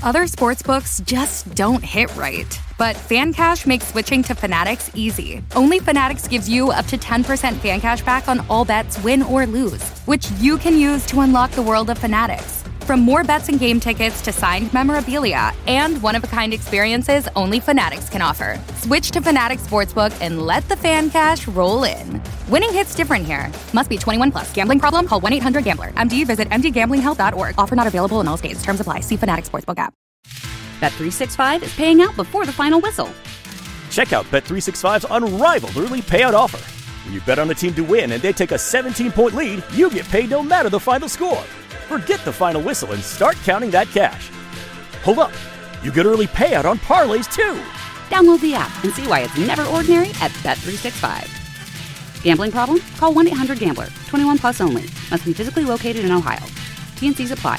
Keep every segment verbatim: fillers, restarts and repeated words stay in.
Other sportsbooks just don't hit right. But FanCash makes switching to Fanatics easy. Only Fanatics gives you up to ten percent FanCash back on all bets, win or lose, which you can use to unlock the world of Fanatics. From more bets and game tickets to signed memorabilia and one-of-a-kind experiences only Fanatics can offer. Switch to Fanatics Sportsbook and let the FanCash roll in. Winning hits different here. Must be twenty-one plus. Gambling problem? Call one eight hundred gambler. M D visit m d gambling help dot org. Offer not available in all states. Terms apply. See Fanatics Sportsbook app. Bet three sixty-five is paying out before the final whistle. Check out Bet three sixty-five's unrivaled early payout offer. When you bet on a team to win and they take a seventeen-point lead, you get paid no matter the final score. Forget the final whistle and start counting that cash. Hold up. You get early payout on parlays, too. Download the app and see why it's never ordinary at Bet three sixty-five. Gambling problem? Call one eight hundred gambler. twenty-one plus only. Must be physically located in Ohio. T and C's apply.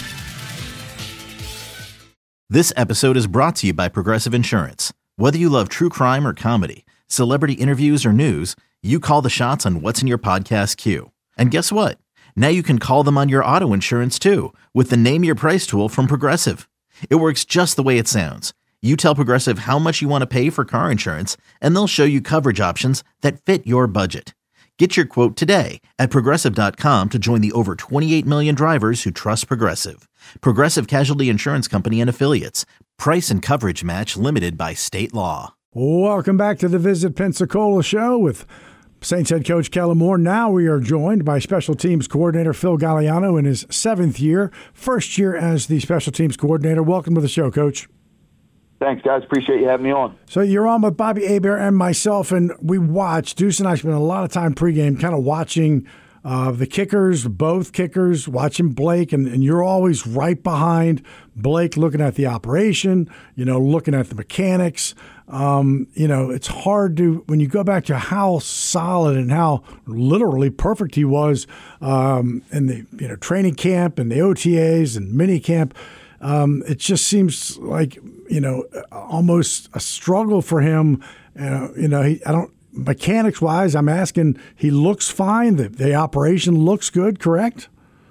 This episode is brought to you by Progressive Insurance. Whether you love true crime or comedy, celebrity interviews or news, you call the shots on what's in your podcast queue. And guess what? Now you can call them on your auto insurance too with the Name Your Price tool from Progressive. It works just the way it sounds. You tell Progressive how much you want to pay for car insurance, and they'll show you coverage options that fit your budget. Get your quote today at Progressive dot com to join the over twenty-eight million drivers who trust Progressive. Progressive Casualty Insurance Company and Affiliates. Price and coverage match limited by state law. Welcome back to the Visit Pensacola Show with Saints head coach Kellen Moore. Now we are joined by special teams coordinator Phil Galliano in his seventh year, first year as the special teams coordinator. Welcome to the show, Coach. Thanks, guys. Appreciate you having me on. So you're on with Bobby Hebert and myself, and we watched, Deuce and I spent a lot of time pregame kind of watching uh, the kickers, both kickers, watching Blake, and, and you're always right behind Blake looking at the operation, you know, looking at the mechanics. Um, you know, it's hard to, when you go back to how solid and how literally perfect he was um, in the, you know, training camp and the O T As and mini camp, um, it just seems like, you know, almost a struggle for him. Uh, you know, he, I don't, mechanics wise, I'm asking, he looks fine. The, the operation looks good, correct?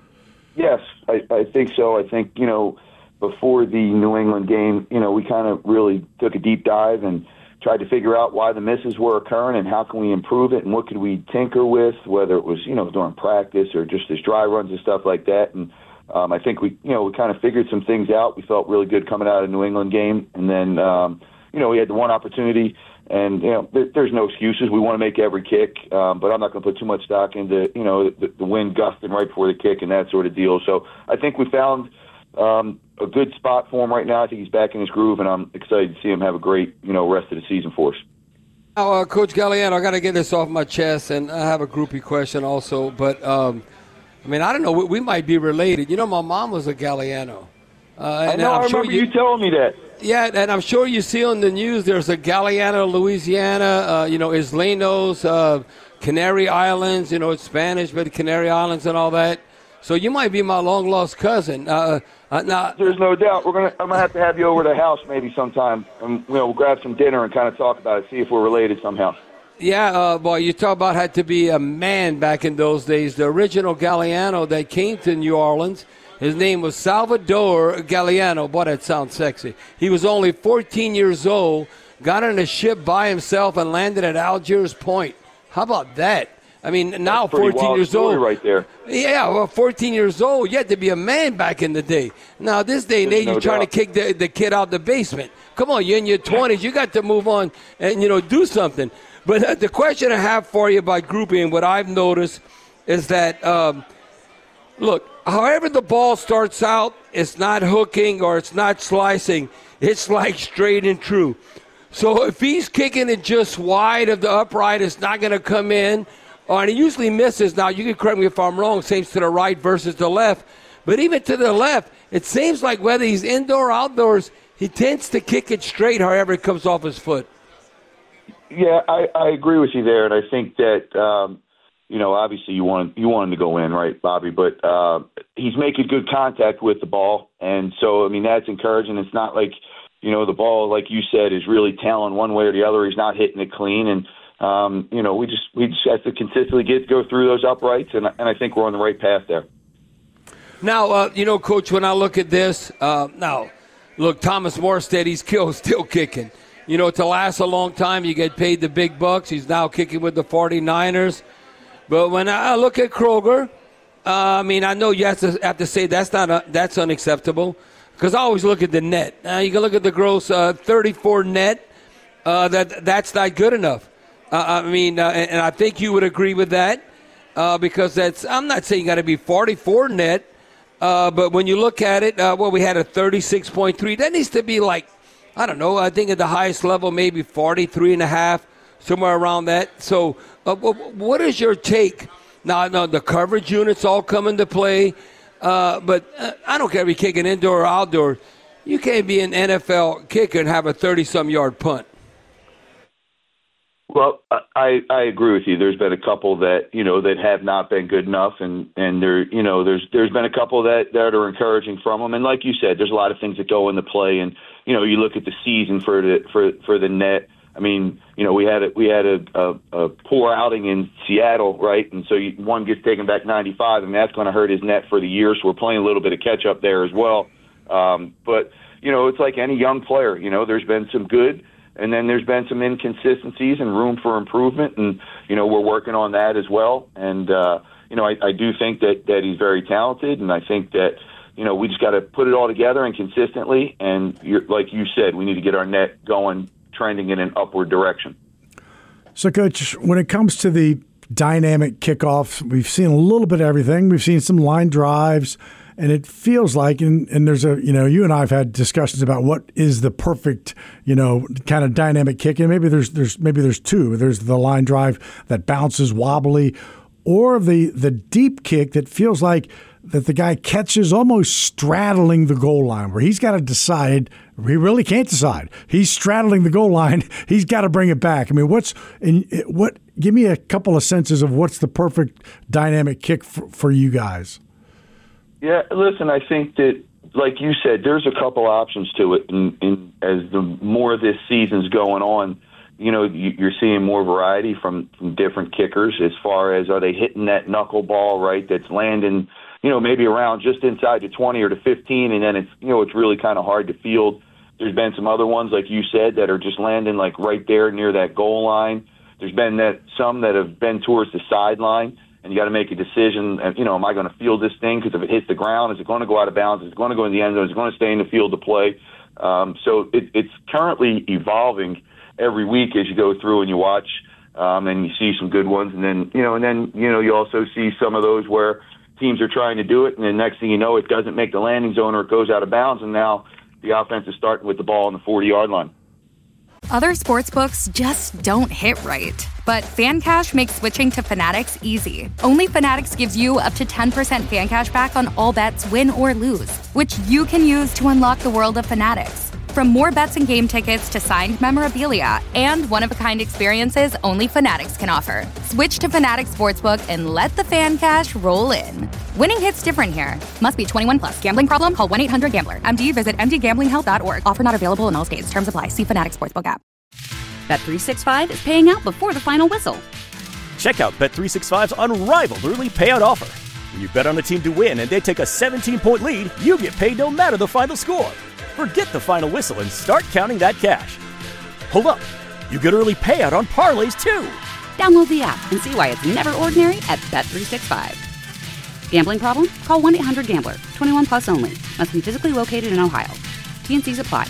Yes, I, I think so. I think, you know, before the New England game, you know, we kind of really took a deep dive and tried to figure out why the misses were occurring and how can we improve it and what could we tinker with, whether it was, you know, during practice or just as dry runs and stuff like that. And um, I think we, you know, we kind of figured some things out. We felt really good coming out of the New England game. And then, um, you know, we had the one opportunity and, you know, there, there's no excuses. We want to make every kick, um, but I'm not going to put too much stock into, you know, the, the wind gusting right before the kick and that sort of deal. So I think we found um, a good spot for him right now. I think he's back in his groove, and I'm excited to see him have a great, you know, rest of the season for us. Now, uh, Coach Galliano, I got to get this off my chest, and I have a groupie question also. But, um, I mean, I don't know. We, we might be related. You know, my mom was a Galliano. Uh, I know. I'm I sure remember you, you telling me that. Yeah, and I'm sure you see on the news there's a Galliano, Louisiana, uh, you know, Islenos, uh, Canary Islands, you know, it's Spanish, but Canary Islands and all that. So you might be my long-lost cousin. Uh, uh, now, There's no doubt. We're gonna. I'm gonna have to have you over to the house maybe sometime. And, you know, we'll grab some dinner and kind of talk about it, see if we're related somehow. Yeah, uh, boy, you talk about had to be a man back in those days. The original Galliano that came to New Orleans, his name was Salvador Galliano. Boy, that sounds sexy. He was only fourteen years old, got on a ship by himself and landed at Algiers Point. How about that? I mean, now fourteen years old. Right there. Yeah, well, fourteen years old, you had to be a man back in the day. Now, this day and age, no you're trying doubt. to kick the, the kid out the basement. Come on, you're in your twenties. You got to move on and, you know, do something. But uh, the question I have for you about grouping, what I've noticed is that, um, look, however the ball starts out, it's not hooking or it's not slicing. It's like straight and true. So if he's kicking it just wide of the upright, it's not going to come in. Oh, and he usually misses. Now, you can correct me if I'm wrong, seems to the right versus the left. But even to the left, it seems like whether he's indoor or outdoors, he tends to kick it straight however it comes off his foot. Yeah, I, I agree with you there, and I think that um, you know, obviously you want you want him to go in, right, Bobby? But uh, he's making good contact with the ball, and so I mean that's encouraging. It's not like you know the ball, like you said, is really tailing one way or the other. He's not hitting it clean, and um, you know we just we just have to consistently get go through those uprights, and and I think we're on the right path there. Now, uh, you know, Coach, when I look at this, uh, now. look, Thomas Morstead, he's still, still kicking. You know, to last a long time, you get paid the big bucks. He's now kicking with the 49ers. But when I look at Kroger, uh, I mean, I know you have to, have to say that's not a, that's unacceptable because I always look at the net. Uh, you can look at the gross uh, thirty-four net. Uh, that that's not good enough. Uh, I mean, uh, and, and I think you would agree with that uh, because that's. I'm not saying you got to be forty-four net, uh, but when you look at it, uh, well, we had a thirty-six point three. That needs to be like, I don't know. I think at the highest level, maybe forty-three and a half, somewhere around that. So, uh, what is your take? Now, now the coverage units all come into play, uh, but uh, I don't care if you're kicking indoor or outdoor. You can't be an N F L kicker and have a thirty-some yard punt. Well, I, I agree with you. There's been a couple that, you know, that have not been good enough, and, and there, you know, there's there's been a couple that, that are encouraging from them. And like you said, there's a lot of things that go into play. And, you know, you look at the season for the for for the net. I mean, you know, we had a, we had a, a, a poor outing in Seattle, right? And so you, one gets taken back ninety-five, and that's going to hurt his net for the year. So we're playing a little bit of catch up there as well. Um, but, you know, it's like any young player. You know, there's been some good. And then there's been some inconsistencies and room for improvement, and, you know, we're working on that as well. And, uh, you know, I, I do think that, that he's very talented, and I think that, you know, we just got to put it all together and consistently. And you're, like you said, we need to get our net going, trending in an upward direction. So, Coach, when it comes to the dynamic kickoffs, we've seen a little bit of everything. We've seen some line drives. And it feels like, and, and there's a, you know, you and I have had discussions about what is the perfect, you know, kind of dynamic kick. And maybe there's, there's, maybe there's two. There's the line drive that bounces wobbly, or the, the deep kick that feels like that the guy catches almost straddling the goal line, where he's got to decide. He really can't decide. He's straddling the goal line. He's got to bring it back. I mean, what's in what? Give me a couple of senses of what's the perfect dynamic kick for, for you guys. Yeah, listen, I think that, like you said, there's a couple options to it. And, and as the more this season's going on, you know, you're seeing more variety from, from different kickers as far as are they hitting that knuckleball, right, that's landing, you know, maybe around just inside the twenty or the fifteen, and then it's, you know, it's really kind of hard to field. There's been some other ones, like you said, that are just landing like right there near that goal line. There's been that some that have been towards the sideline. And you got to make a decision, you know, am I going to field this thing? Because if it hits the ground, is it going to go out of bounds? Is it going to go in the end zone? Is it going to stay in the field to play? Um, so it, it's currently evolving every week as you go through and you watch, um, and you see some good ones. And then, you know, and then, you know, you also see some of those where teams are trying to do it, and then next thing you know, it doesn't make the landing zone or it goes out of bounds, and now the offense is starting with the ball on the forty-yard line. Other sportsbooks just don't hit right. But FanCash makes switching to Fanatics easy. Only Fanatics gives you up to ten percent fan cash back on all bets, win or lose, which you can use to unlock the world of Fanatics. From more bets and game tickets to signed memorabilia and one-of-a-kind experiences only Fanatics can offer. Switch to Fanatics Sportsbook and let the fan cash roll in. Winning hits different here. Must be twenty-one plus. Gambling problem? Call one eight hundred gambler. M D, visit m d gambling help dot org. Offer not available in all states. Terms apply. See Fanatics Sportsbook app. Bet three sixty-five is paying out before the final whistle. Check out Bet three sixty-five's unrivaled early payout offer. When you bet on a team to win and they take a seventeen-point lead, you get paid no matter the final score. Forget the final whistle and start counting that cash. Hold up. You get early payout on parlays, too. Download the app and see why it's never ordinary at Bet three sixty-five. Gambling problem? Call one eight hundred gambler. twenty-one plus only. Must be physically located in Ohio. T N Cs apply.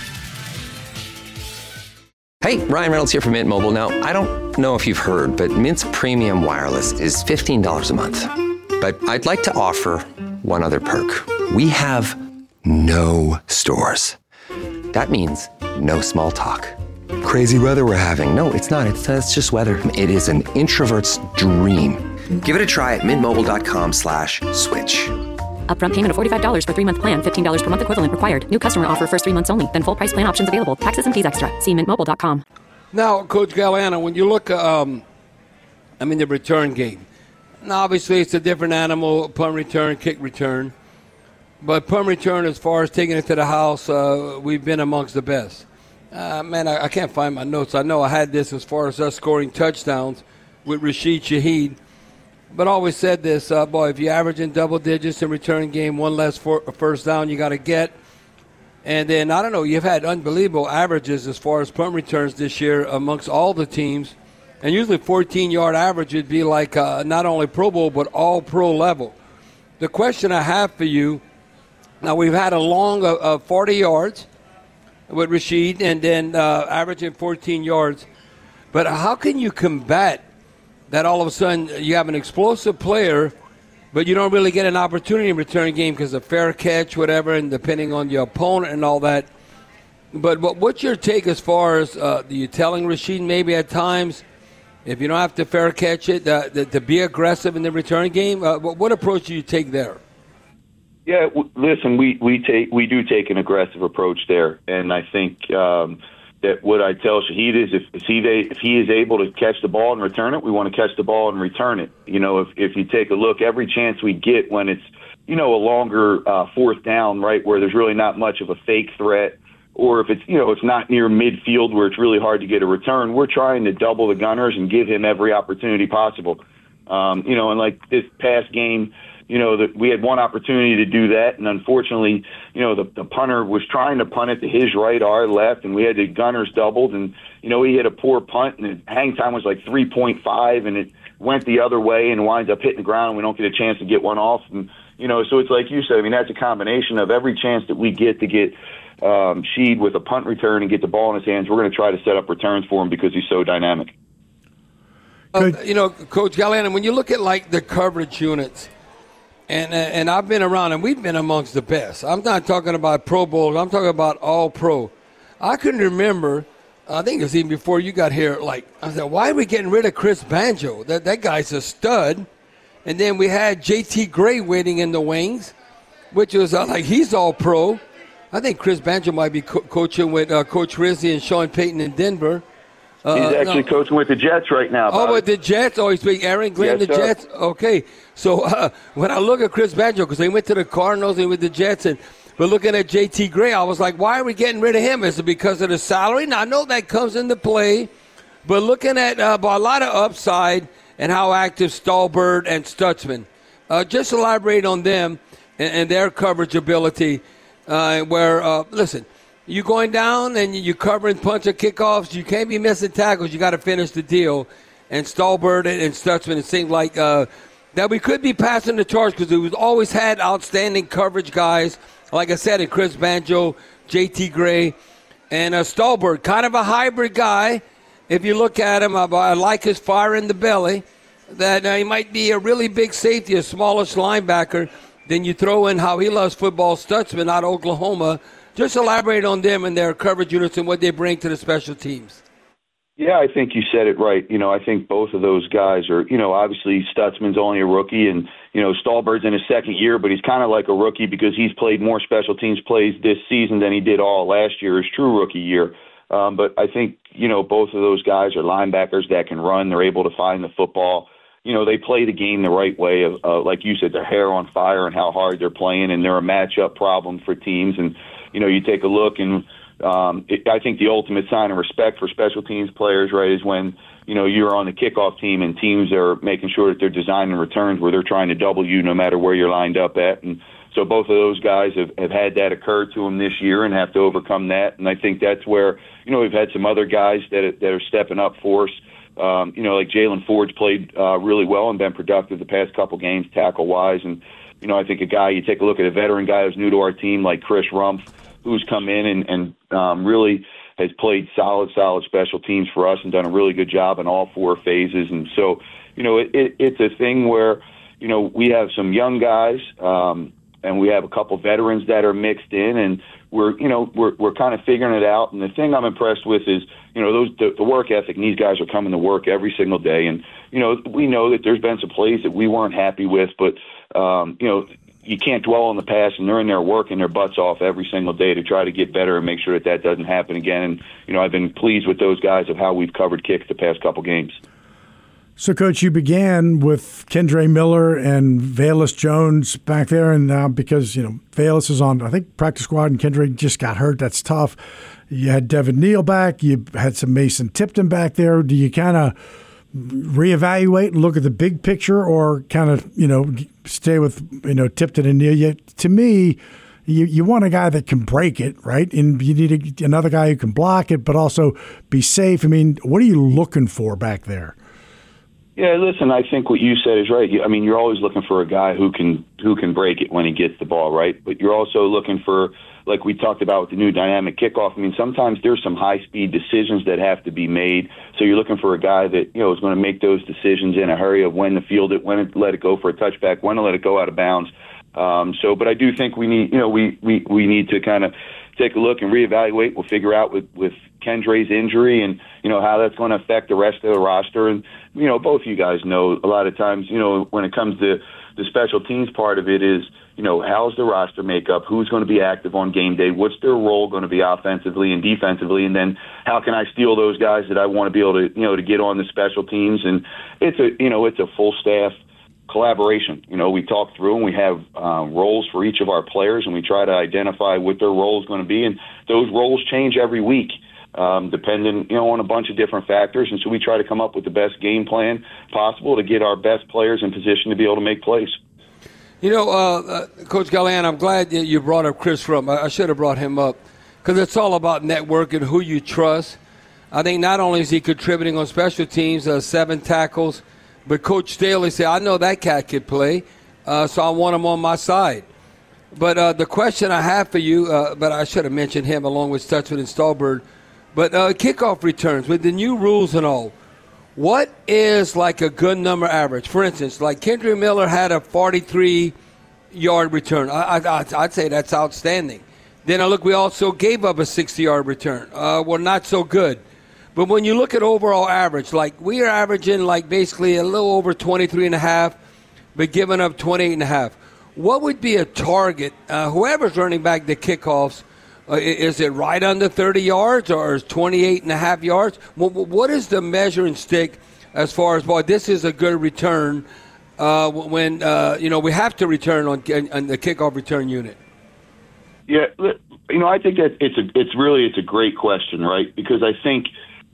Hey, Ryan Reynolds here from Mint Mobile. Now, I don't know if you've heard, but Mint's premium wireless is fifteen dollars a month. But I'd like to offer one other perk. We have no stores. That means no small talk. Crazy weather we're having. No, it's not. It's, uh, it's just weather. It is an introvert's dream. Give it a try at mintmobile.com slash switch. Upfront payment of forty-five dollars for three-month plan, fifteen dollars per month equivalent required. New customer offer first three months only. Then full price plan options available. Taxes and fees extra. See mint mobile dot com. Now, Coach Galliano, when you look, um, I mean, the return game. Now, obviously, it's a different animal, punt return, kick return. But punt return, as far as taking it to the house, uh, we've been amongst the best. Uh, man, I, I can't find my notes. I know I had this as far as us scoring touchdowns with Rashid Shaheed. But I always said this, uh, boy, if you average in double digits in return game, one less for, first down you got to get. And then, I don't know, you've had unbelievable averages as far as punt returns this year amongst all the teams. And usually fourteen-yard average would be like uh, not only Pro Bowl but all pro level. The question I have for you, now we've had a long of uh, forty yards with Rashid and then uh, averaging fourteen yards. But how can you combat that all of a sudden you have an explosive player but you don't really get an opportunity in return game because of fair catch, whatever, and depending on your opponent and all that. But, but what's your take as far as uh, you telling Rashid maybe at times, if you don't have to fair catch it, uh, to, to be aggressive in the return game? Uh, what, what approach do you take there? Yeah, w- listen, we, we take we do take an aggressive approach there, and I think um, that what I tell Shaheed is if, if he if he is able to catch the ball and return it, we want to catch the ball and return it. You know, if if you take a look, every chance we get when it's, you know, a longer uh, fourth down, right, where there's really not much of a fake threat, or if it's, you know, it's not near midfield where it's really hard to get a return, we're trying to double the gunners and give him every opportunity possible. Um, you know, and like this past game, you know, that we had one opportunity to do that, and unfortunately, you know, the, the punter was trying to punt it to his right, our left, and we had the gunners doubled, and, you know, he hit a poor punt, and the hang time was like three point five, and it went the other way and winds up hitting the ground, and we don't get a chance to get one off. And, you know, so it's like you said, I mean, that's a combination of every chance that we get to get um, Sheed with a punt return and get the ball in his hands, we're going to try to set up returns for him because he's so dynamic. Uh, you know, Coach Galliano, when you look at, like, the coverage units, And and I've been around, and we've been amongst the best. I'm not talking about Pro Bowl. I'm talking about all pro. I can remember, I think it was even before you got here, like, I said, why are we getting rid of Chris Banjo? That that guy's a stud. And then we had J T Gray waiting in the wings, which was uh, like he's all pro. I think Chris Banjo might be co- coaching with uh, Coach Rizzi and Sean Payton in Denver. Uh, he's actually no. coaching with the Jets right now. Oh, with the Jets? Oh, he's being Aaron Glenn, yes, the sir. Jets? Okay. So uh, when I look at Chris Banjo, because they went to the Cardinals and with the Jets, and but looking at J T Gray, I was like, why are we getting rid of him? Is it because of the salary? Now, I know that comes into play, but looking at uh, a lot of upside and how active Stallbird and Stutzman. Uh, just elaborate on them and, and their coverage ability uh, where, uh, listen, you going down and you covering punch or kickoffs, you can't be missing tackles. You got to finish the deal. And Stallbird and Stutzman, it seemed like uh, that we could be passing the torch because we've always had outstanding coverage guys. Like I said, Chris Banjo, J T Gray, and uh, Stallbird, kind of a hybrid guy. If you look at him, I, I like his fire in the belly. That uh, he might be a really big safety, a smallish linebacker. Then you throw in how he loves football, Stutzman out of Oklahoma. Just elaborate on them and their coverage units and what they bring to the special teams. Yeah, I think you said it right. You know, I think both of those guys are, you know, obviously Stutzman's only a rookie and, you know, Stallbird's in his second year, but he's kind of like a rookie because he's played more special teams plays this season than he did all last year, his true rookie year. Um, but I think, you know, both of those guys are linebackers that can run. They're able to find the football. You know, they play the game the right way. Of, uh, like you said, their hair on fire and how hard they're playing, and they're a matchup problem for teams. And, you know, you take a look, and um, it, I think the ultimate sign of respect for special teams players, right, is when, you know, you're on the kickoff team and teams are making sure that they're designing returns where they're trying to double you no matter where you're lined up at. And so both of those guys have, have had that occur to them this year and have to overcome that. And I think that's where, you know, we've had some other guys that, that are stepping up for us. Um, you know, like Jalen Ford's played uh, really well and been productive the past couple games tackle-wise. And, you know, I think a guy, you take a look at a veteran guy who's new to our team like Chris Rumpf, who's come in and, and um, really has played solid, solid special teams for us and done a really good job in all four phases. And so, you know, it, it, it's a thing where, you know, we have some young guys um, and we have a couple veterans that are mixed in, and we're, you know, we're we're kind of figuring it out. And the thing I'm impressed with is, you know, those the, the work ethic. And these guys are coming to work every single day. And, you know, we know that there's been some plays that we weren't happy with, but, um, you know, you can't dwell on the past, and they're in there working their butts off every single day to try to get better and make sure that that doesn't happen again. And, you know, I've been pleased with those guys of how we've covered kicks the past couple games. So, Coach, you began with Kendre Miller and Velus Jones back there, and now because, you know, Velus is on, I think, practice squad, and Kendre just got hurt. That's tough. You had Devin Neal back. You had some Mason Tipton back there. Do you kind of reevaluate and look at the big picture, or kind of, you know, stay with, you know, Tipton and Neal? Yet, to me, you, you want a guy that can break it, right? And you need a, another guy who can block it, but also be safe. I mean, what are you looking for back there? Yeah, listen, I think what you said is right. I mean, you're always looking for a guy who can who can break it when he gets the ball, right? But you're also looking for, like we talked about with the new dynamic kickoff, I mean, sometimes there's some high-speed decisions that have to be made. So you're looking for a guy that, you know, is going to make those decisions in a hurry of when to field it, when to let it go for a touchback, when to let it go out of bounds. Um, so, but I do think we need, you know, we, we, we need to kind of take a look and reevaluate. We'll figure out with, with Kendre's injury and, you know, how that's going to affect the rest of the roster. And, you know, both of you guys know a lot of times, you know, when it comes to the special teams part of it is, you know, how's the roster makeup? Who's going to be active on game day? What's their role going to be offensively and defensively? And then how can I steal those guys that I want to be able to, you know, to get on the special teams? And it's a, you know, it's a full staff collaboration. You know, we talk through and we have um, roles for each of our players, and we try to identify what their role is going to be. And those roles change every week, um, depending, you know, on a bunch of different factors. And so we try to come up with the best game plan possible to get our best players in position to be able to make plays. You know, uh, uh, Coach Galliano, I'm glad you brought up Chris Rumph. I, I should have brought him up because it's all about networking, who you trust. I think not only is he contributing on special teams, uh, seven tackles, but Coach Staley said, I know that cat could play, uh, so I want him on my side. But uh, the question I have for you, uh, but I should have mentioned him along with Stutzman and Stallbird, but uh, kickoff returns, with the new rules and all, what is like a good number average? For instance, like Kendre Miller had a forty-three-yard return. I, I, I'd say that's outstanding. Then I look, we also gave up a sixty-yard return. Uh, well, not so good. But when you look at overall average, like we are averaging like basically a little over twenty-three and a half, but giving up twenty-eight and a half. What would be a target? Uh, whoever's running back the kickoffs, uh, is it right under thirty yards or is twenty-eight and a half yards? What, what is the measuring stick as far as, boy, this is a good return uh, when, uh, you know, we have to return on, on the kickoff return unit? Yeah, you know, I think that it's a, it's really, it's a great question, right? Because I think,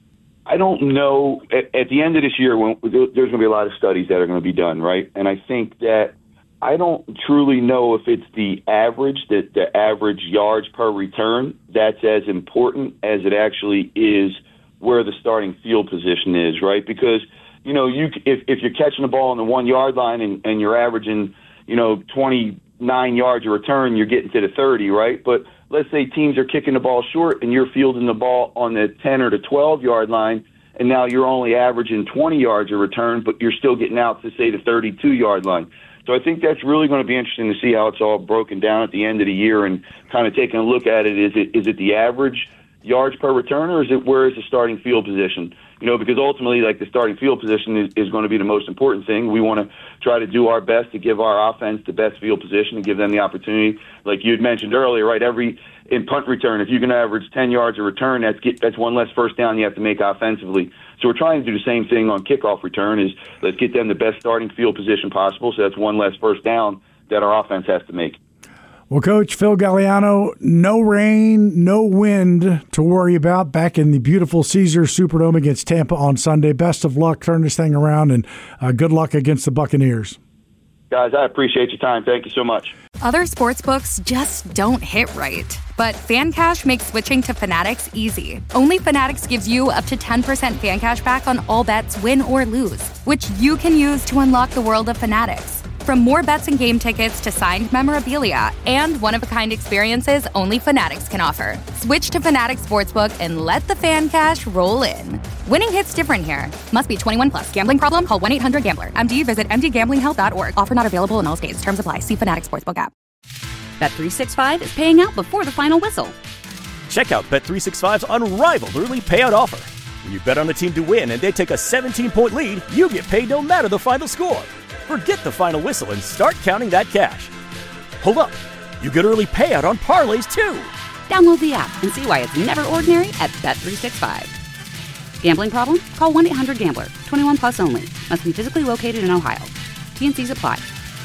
I don't know, at, at the end of this year, when, there's going to be a lot of studies that are going to be done, right? And I think that I don't truly know if it's the average, that the average yards per return, that's as important as it actually is where the starting field position is, right? Because, you know, you if, if you're catching the ball on the one-yard line and, and you're averaging, you know, twenty-nine yards a return, you're getting to the thirty, right? But let's say teams are kicking the ball short and you're fielding the ball on the ten or the twelve-yard line, and now you're only averaging twenty yards a return, but you're still getting out to, say, the thirty-two-yard line. So I think that's really going to be interesting to see how it's all broken down at the end of the year and kind of taking a look at it. Is it is it the average yards per return, or is it where is the starting field position? You know, because ultimately, like, the starting field position is, is going to be the most important thing. We want to try to do our best to give our offense the best field position and give them the opportunity. Like you had mentioned earlier, right, every in punt return, if you can average ten yards a return, that's get, that's one less first down you have to make offensively. So we're trying to do the same thing on kickoff return, is let's get them the best starting field position possible, so that's one less first down that our offense has to make. Well, Coach Phil Galliano, no rain, no wind to worry about back in the beautiful Caesars Superdome against Tampa on Sunday. Best of luck. Turn this thing around, and uh, good luck against the Buccaneers. Guys, I appreciate your time. Thank you so much. Other sportsbooks just don't hit right. But FanCash makes switching to Fanatics easy. Only Fanatics gives you up to ten percent fan cash back on all bets, win or lose, which you can use to unlock the world of Fanatics. From more bets and game tickets to signed memorabilia and one-of-a-kind experiences only Fanatics can offer. Switch to Fanatics Sportsbook and let the fan cash roll in. Winning hits different here. Must be twenty-one plus. Gambling problem? Call one eight hundred gambler. M D visit m d gambling help dot org. Offer not available in all states. Terms apply. See Fanatics Sportsbook app. Bet three sixty-five is paying out before the final whistle. Check out Bet three sixty-five's unrivaled early payout offer. When you bet on the team to win and they take a seventeen-point lead, you get paid no matter the final score. Forget the final whistle and start counting that cash. Hold up. You get early payout on parlays, too. Download the app and see why it's never ordinary at Bet three sixty-five. Gambling problem? Call one eight hundred gambler. twenty-one plus only. Must be physically located in Ohio. T N Cs apply.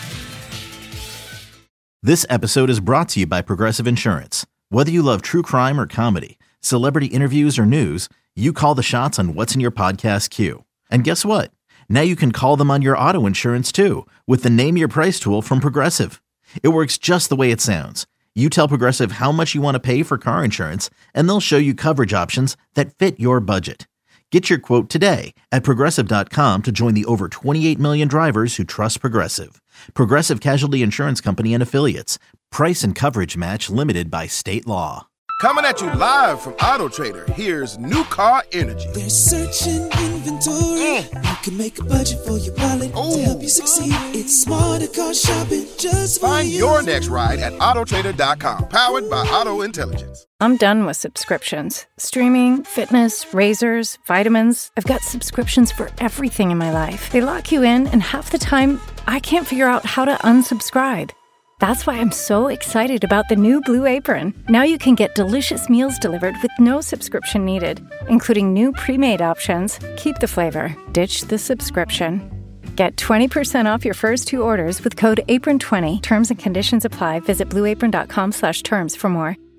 This episode is brought to you by Progressive Insurance. Whether you love true crime or comedy, celebrity interviews or news, you call the shots on what's in your podcast queue. And guess what? Now you can call them on your auto insurance too with the Name Your Price tool from Progressive. It works just the way it sounds. You tell Progressive how much you want to pay for car insurance, and they'll show you coverage options that fit your budget. Get your quote today at Progressive dot com to join the over twenty-eight million drivers who trust Progressive. Progressive Casualty Insurance Company and Affiliates. Price and coverage match limited by state law. Coming at you live from Auto Trader, here's New Car Energy. There's searching inventory. Mm. You can make a budget for your wallet Ooh. to help you succeed. It's smarter car shopping just for Find you. your next ride at Auto Trader dot com, powered by Auto Intelligence. I'm done with subscriptions. Streaming, fitness, razors, vitamins. I've got subscriptions for everything in my life. They lock you in, and half the time, I can't figure out how to unsubscribe. That's why I'm so excited about the new Blue Apron. Now you can get delicious meals delivered with no subscription needed, including new pre-made options. Keep the flavor, ditch the subscription. Get twenty percent off your first two orders with code apron twenty. Terms and conditions apply. Visit blue apron dot com slash terms for more.